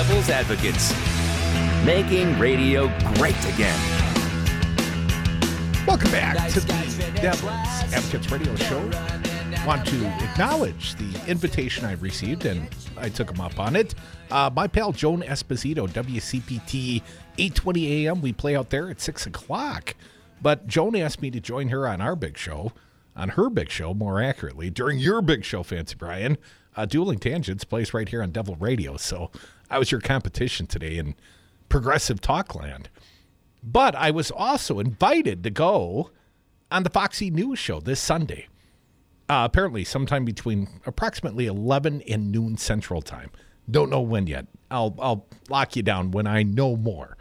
Devil's Advocates, making radio great again. Welcome back to the Devil's Advocates radio show. Want to acknowledge the invitation I received, and I took him up on it. My pal Joan Esposito, WCPT 820 AM. We play out there at 6 o'clock. But Joan asked me to join her on our big show, on her big show, more accurately, during your big show, Fancy Brian. Dueling Tangents plays right here on Devil Radio. So I was your competition today in progressive talkland. But I was also invited to go on the Foxy News show this Sunday. Apparently sometime between approximately 11 and noon Central Time. Don't know when yet. I'll lock you down when I know more.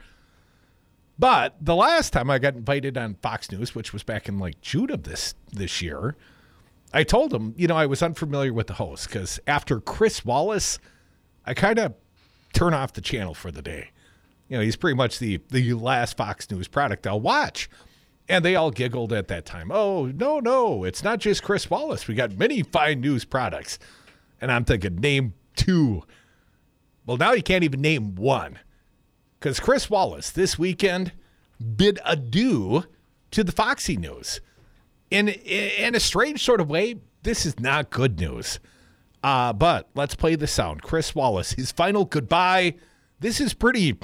But the last time I got invited on Fox News, which was back in like June of this year, I told him, I was unfamiliar with the host because after Chris Wallace, I kind of turn off the channel for the day. He's pretty much the last Fox News product I'll watch. And they all giggled at that time. Oh, no, it's not just Chris Wallace. We got many fine news products. And I'm thinking, name two. Well, now you can't even name one. Because Chris Wallace this weekend bid adieu to the Foxy News. In a strange sort of way, this is not good news. But let's play the sound. Chris Wallace, his final goodbye. This is pretty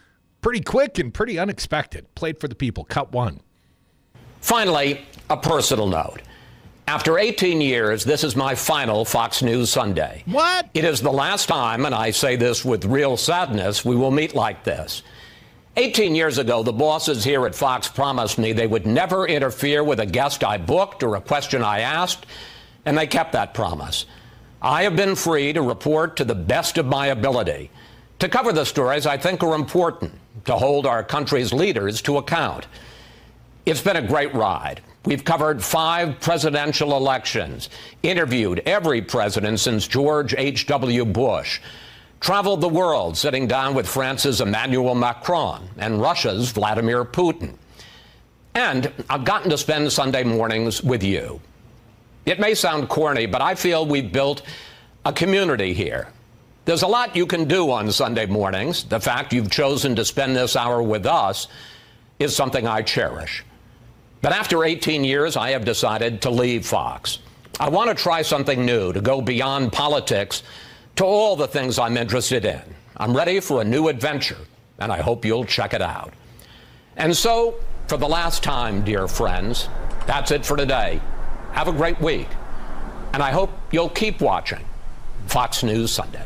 quick and pretty unexpected. Played for the people. Cut one. Finally, a personal note. After 18 years, this is my final Fox News Sunday. What? It is the last time, and I say this with real sadness, we will meet like this. 18 years ago, the bosses here at Fox promised me they would never interfere with a guest I booked or a question I asked, and they kept that promise. I have been free to report to the best of my ability, to cover the stories I think are important, to hold our country's leaders to account. It's been a great ride. We've covered 5 presidential elections, interviewed every president since George H.W. Bush, traveled the world sitting down with France's Emmanuel Macron and Russia's Vladimir Putin. And I've gotten to spend Sunday mornings with you. It may sound corny, but I feel we've built a community here. There's a lot you can do on Sunday mornings. The fact you've chosen to spend this hour with us is something I cherish. But after 18 years, I have decided to leave Fox. I want to try something new, to go beyond politics to all the things I'm interested in. I'm ready for a new adventure, and I hope you'll check it out. And so, for the last time, dear friends, that's it for today. Have a great week. And I hope you'll keep watching Fox News Sunday.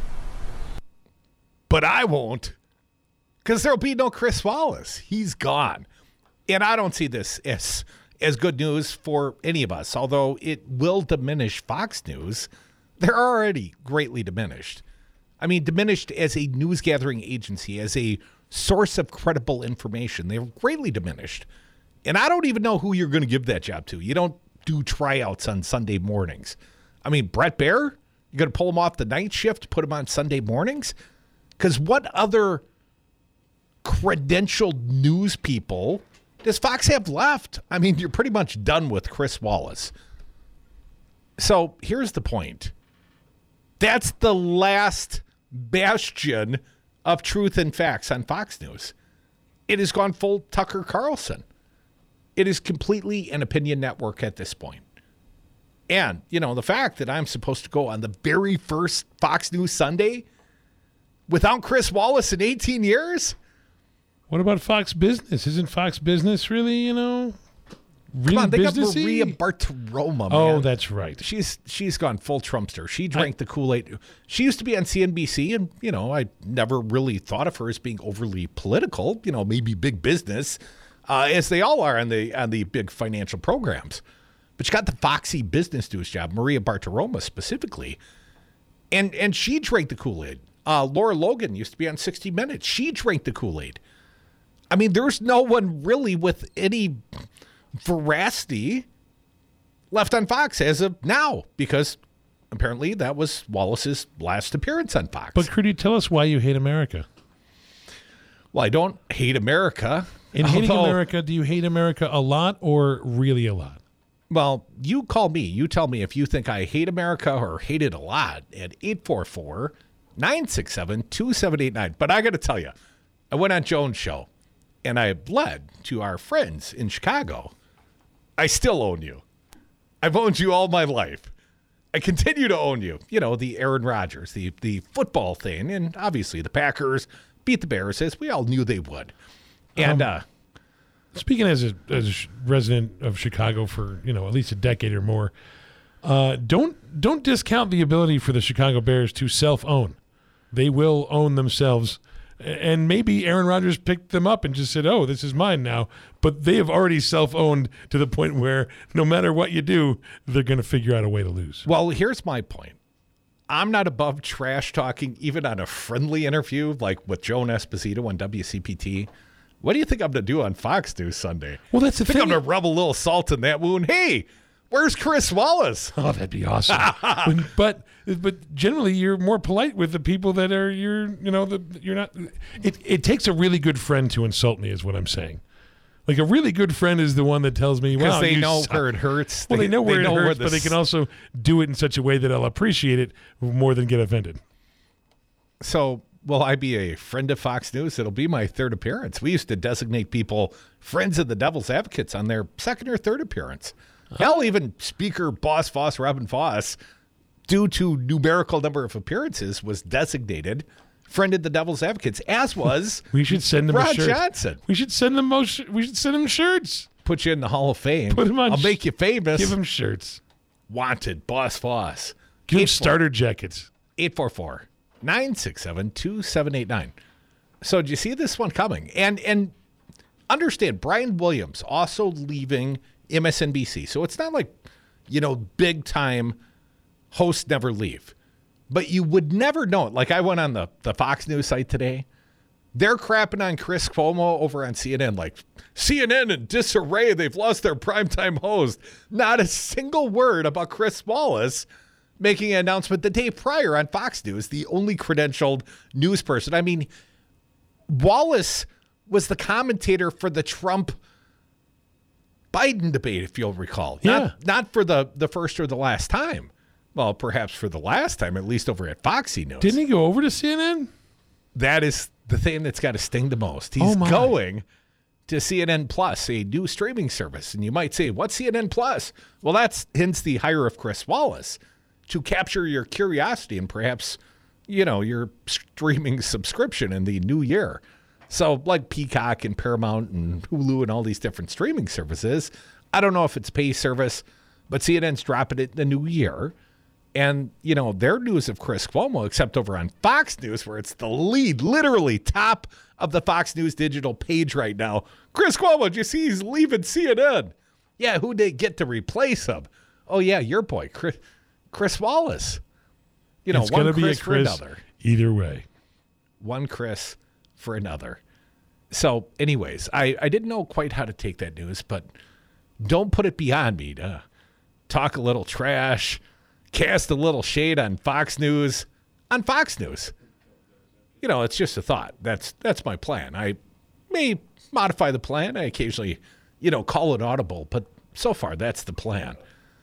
But I won't, because there'll be no Chris Wallace. He's gone. And I don't see this as good news for any of us, although it will diminish Fox News. They're already greatly diminished. I mean, diminished as a news gathering agency, as a source of credible information. They're greatly diminished. And I don't even know who you're going to give that job to. You don't do tryouts on Sunday mornings. I mean, Brett Baer, you're going to pull him off the night shift, put him on Sunday mornings? Because what other credentialed news people does Fox have left? I mean, you're pretty much done with Chris Wallace. So here's the point. That's the last bastion of truth and facts on Fox News. It has gone full Tucker Carlson. It is completely an opinion network at this point. And, the fact that I'm supposed to go on the very first Fox News Sunday without Chris Wallace in 18 years? What about Fox Business? Isn't Fox Business really, really Come on, they got businessy? Maria Bartiromo, man. Oh, that's right. She's gone full Trumpster. She drank the Kool-Aid. She used to be on CNBC, and, I never really thought of her as being overly political, maybe big business, as they all are on the big financial programs. But she got the Foxy Business News job, Maria Bartiromo specifically, and she drank the Kool-Aid. Laura Logan used to be on 60 Minutes. She drank the Kool-Aid. I mean, there's no one really with any veracity left on Fox as of now, because apparently that was Wallace's last appearance on Fox. But could you tell us why you hate America? Well, I don't hate America. In hating America, do you hate America a lot or really a lot? Well, you call me. You tell me if you think I hate America or hate it a lot at 967-2789. But I got to tell you, I went on Jones' show, and I led to our friends in Chicago. I still own you. I've owned you all my life. I continue to own you. You know, the Aaron Rodgers, the football thing, and obviously the Packers beat the Bears, as we all knew they would. And speaking as a resident of Chicago for, at least a decade or more, don't discount the ability for the Chicago Bears to self-own. They will own themselves. And maybe Aaron Rodgers picked them up and just said, oh, this is mine now. But they have already self-owned to the point where no matter what you do, they're going to figure out a way to lose. Well, here's my point. I'm not above trash talking, even on a friendly interview like with Joan Esposito on WCPT. What do you think I'm going to do on Fox News Sunday? Well, that's the thing. I'm thing. going to rub a little salt in that wound. Hey, where's Chris Wallace? Oh, that'd be awesome. But generally, you're more polite with the people that are you're not. It takes a really good friend to insult me, is what I'm saying. Like a really good friend is the one that tells me, because wow, they know where it hurts. Well, they know where it hurts, but they can also do it in such a way that I'll appreciate it more than get offended. So, will I be a friend of Fox News? It'll be my third appearance. We used to designate people friends of the Devil's Advocates on their second or third appearance. Hell, even Speaker Boss Foss, Robin Foss, due to numerical number of appearances, was designated friend of the Devil's Advocates, as was we should send him Rod a shirt. Johnson. We should send him shirts. Put you in the Hall of Fame. Put him on. I'll make you famous. Give him shirts. Wanted, Boss Foss. Give him starter jackets. 844-967-2789. So do you see this one coming? And understand, Brian Williams also leaving MSNBC. So it's not like, big time hosts never leave. But you would never know it. Like I went on the Fox News site today. They're crapping on Chris Cuomo over on CNN. Like, CNN in disarray. They've lost their primetime host. Not a single word about Chris Wallace making an announcement the day prior on Fox News, the only credentialed news person. I mean, Wallace was the commentator for the Trump-Biden debate, if you'll recall. Yeah. Not for the first or the last time. Well, perhaps for the last time, at least over at Foxy News. Didn't he go over to CNN? That is the thing that's got to sting the most. He's going to CNN Plus, a new streaming service. And you might say, what's CNN Plus? Well, that's hence the hire of Chris Wallace to capture your curiosity and perhaps, your streaming subscription in the new year. So like Peacock and Paramount and Hulu and all these different streaming services, I don't know if it's pay service, but CNN's dropping it in the new year. And, their news of Chris Cuomo, except over on Fox News, where it's the lead, literally top of the Fox News digital page right now. Chris Cuomo, did you see he's leaving CNN? Yeah, who'd they get to replace him? Oh, yeah, your boy, Chris Wallace. It's one gonna be Chris a for Chris another. Either way. One Chris for another. So, anyways, I didn't know quite how to take that news, but don't put it beyond me to talk a little trash, cast a little shade on Fox News. On Fox News. It's just a thought. That's my plan. I may modify the plan. I occasionally, call it audible, but so far that's the plan.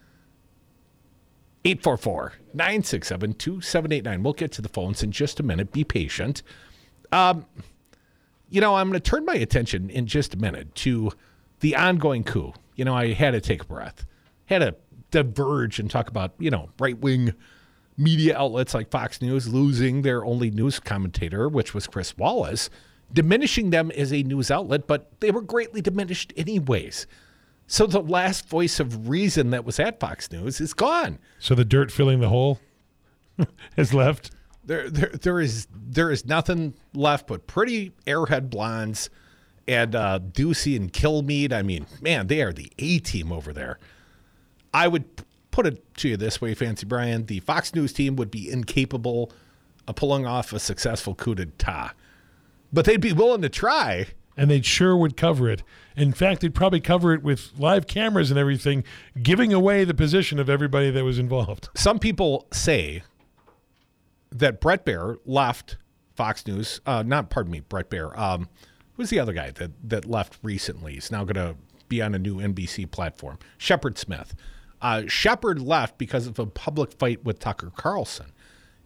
844-967-2789. We'll get to the phones in just a minute. Be patient. I'm going to turn my attention in just a minute to the ongoing coup. I had to take a breath. Had to diverge and talk about, right-wing media outlets like Fox News losing their only news commentator, which was Chris Wallace, diminishing them as a news outlet, but they were greatly diminished anyways. So the last voice of reason that was at Fox News is gone. So the dirt filling the hole has left? There is nothing left but pretty airhead blondes and Ducey and Kilmeade. I mean, man, they are the A-team over there. I would put it to you this way, Fancy Brian. The Fox News team would be incapable of pulling off a successful coup d'etat. But they'd be willing to try. And they sure would cover it. In fact, they'd probably cover it with live cameras and everything, giving away the position of everybody that was involved. Some people say that Bret Baier left Fox News. Brett Baier. Who's the other guy that left recently? He's now going to be on a new NBC platform. Shepard Smith. Shepard left because of a public fight with Tucker Carlson.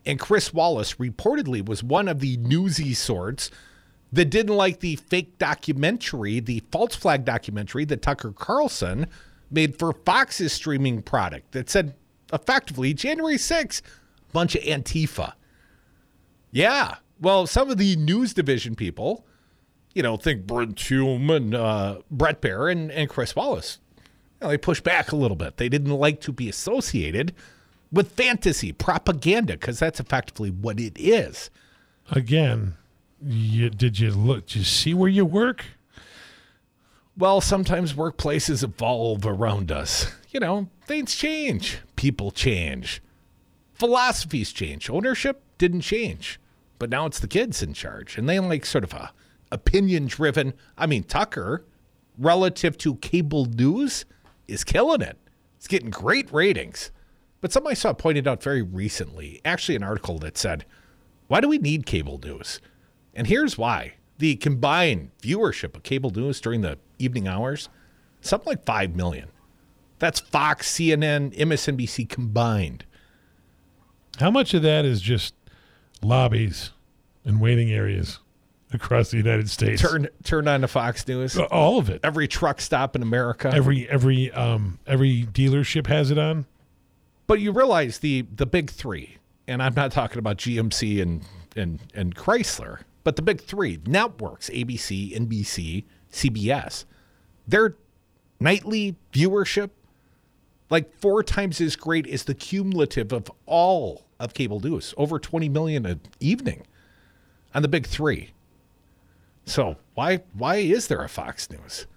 And Chris Wallace reportedly was one of the newsy sorts that didn't like the fake documentary, the false flag documentary that Tucker Carlson made for Fox's streaming product that said, effectively, January 6th, bunch of Antifa. Yeah. Well, some of the news division people, think Brent Hume and Brett Baer and Chris Wallace, they pushed back a little bit. They didn't like to be associated with fantasy propaganda because that's effectively what it is. Again, did you see where you work? Well, sometimes workplaces evolve around us. Things change. People change. Philosophies change. Ownership didn't change. But now it's the kids in charge. And they like sort of a opinion-driven. Tucker, relative to cable news, is killing it. It's getting great ratings. But somebody I saw pointed out very recently, actually an article that said, why do we need cable news? And here's why. The combined viewership of cable news during the evening hours, something like 5 million. That's Fox, CNN, MSNBC combined. How much of that is just lobbies and waiting areas across the United States? Turn on to Fox News. All of it. Every truck stop in America. Every dealership has it on. But you realize the big three, and I'm not talking about GMC and Chrysler, but the big three networks, ABC, NBC, CBS, their nightly viewership, like 4 times as great as the cumulative of all of cable news, over 20 million an evening on the big three. So why is there a Fox News?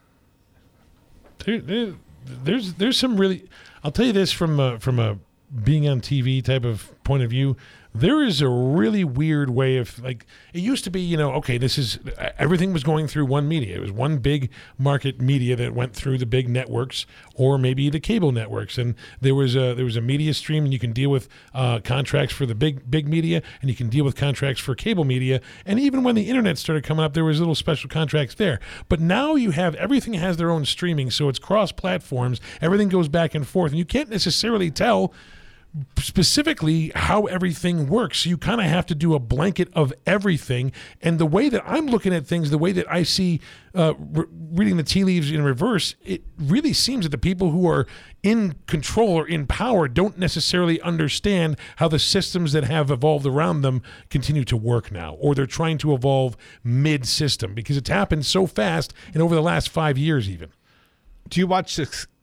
There's some really. I'll tell you this from a being on TV type of point of view. There is a really weird way of, it used to be, this is, everything was going through one media. It was one big market media that went through the big networks or maybe the cable networks. And there was a media stream, and you can deal with contracts for the big media, and you can deal with contracts for cable media. And even when the internet started coming up, there was little special contracts there. But now you have, everything has their own streaming, so it's cross platforms. Everything goes back and forth, and you can't necessarily tell specifically how everything works. You kind of have to do a blanket of everything. And the way that I'm looking at things, the way that I see reading the tea leaves in reverse, it really seems that the people who are in control or in power don't necessarily understand how the systems that have evolved around them continue to work now, or they're trying to evolve mid-system because it's happened so fast and over the last 5 years even. Do you watch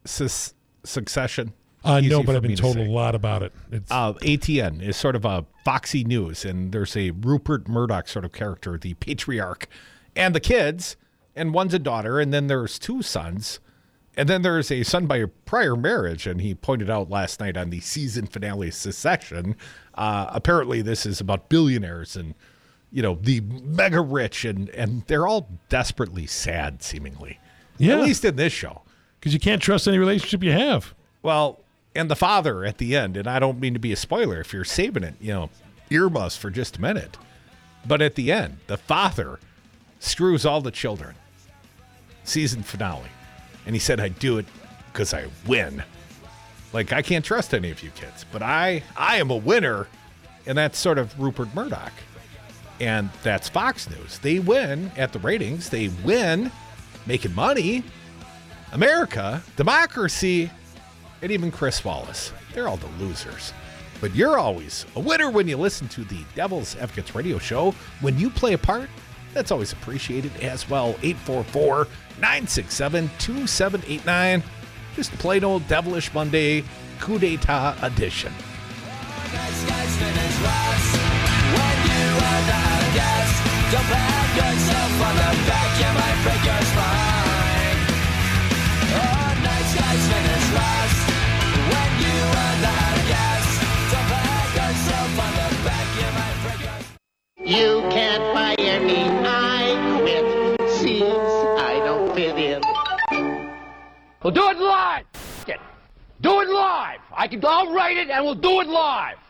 Succession? No, but I've been told a lot about it. ATN is sort of a Foxy News, and there's a Rupert Murdoch sort of character, the patriarch, and the kids, and one's a daughter, and then there's 2 sons, and then there's a son by a prior marriage, and he pointed out last night on the season finale of Succession, apparently this is about billionaires and, the mega rich, and they're all desperately sad, seemingly. Yeah. At least in this show. Because you can't trust any relationship you have. Well, and the father at the end, and I don't mean to be a spoiler if you're saving it, earmuffs for just a minute. But at the end, the father screws all the children. Season finale. And he said, I do it because I win. I can't trust any of you kids, but I am a winner. And that's sort of Rupert Murdoch. And that's Fox News. They win at the ratings. They win making money. America, democracy, and even Chris Wallace. They're all the losers. But you're always a winner when you listen to the Devil's Advocates radio show. When you play a part, that's always appreciated as well. 844-967-2789. Just a plain old devilish Monday coup d'etat edition. Don't pat yourself on the back, you might break your spine. Oh, night skies finish last. When you run out of gas, don't pat yourself on the back, you might break your spine. You can't fire me, I quit. Seems I don't fit in. We'll do it live. Do it live. I'll write it and we'll do it live.